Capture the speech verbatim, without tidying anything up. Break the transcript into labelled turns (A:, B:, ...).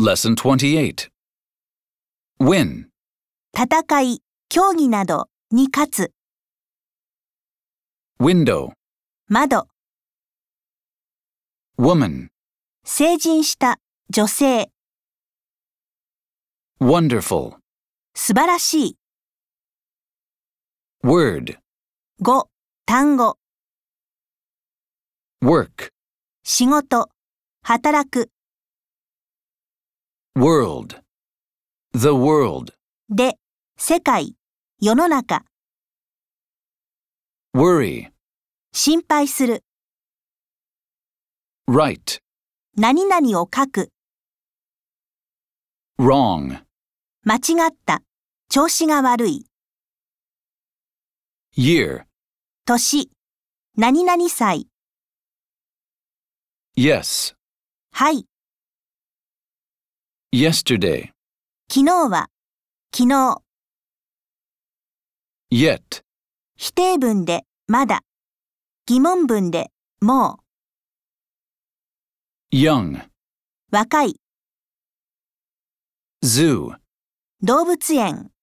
A: Lesson twenty-eight. Win.
B: 戦い、競技などに勝つ。
A: Window.
B: 窓、
A: Woman.
B: 成人した女性。
A: Wonderful.
B: 素晴らしい。
A: Word.
B: 語、単語。
A: Work.
B: 仕事、働く。
A: World. The world.
B: で、世界、世の中。
A: Worry.
B: 心配する。
A: Right.
B: 何々を書く。
A: Wrong.
B: 間違った。調子が悪い。
A: Year.
B: 年、何々歳。
A: Yes.
B: はい。
A: Yesterday.
B: 昨日は、昨日。
A: Yet.
B: 否定文で、まだ。疑問文で、もう。
A: Young.
B: 若い。
A: Zoo.
B: 動物園。